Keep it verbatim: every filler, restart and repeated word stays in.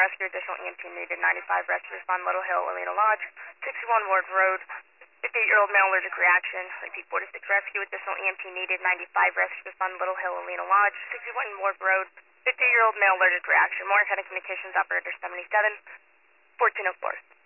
rescue, additional E M T needed, ninety-five rescue, respond Little Hill, Alina Lodge, sixty-one Ward Road, fifty-eight-year-old male allergic reaction, repeat forty-six rescue, additional E M T needed, ninety-five rescue, respond Little Hill, Alina Lodge, sixty-one Ward Road, fifty-eight-year-old male allergic reaction, Morgan County Communications Operator seventy-seven, fourteen oh four.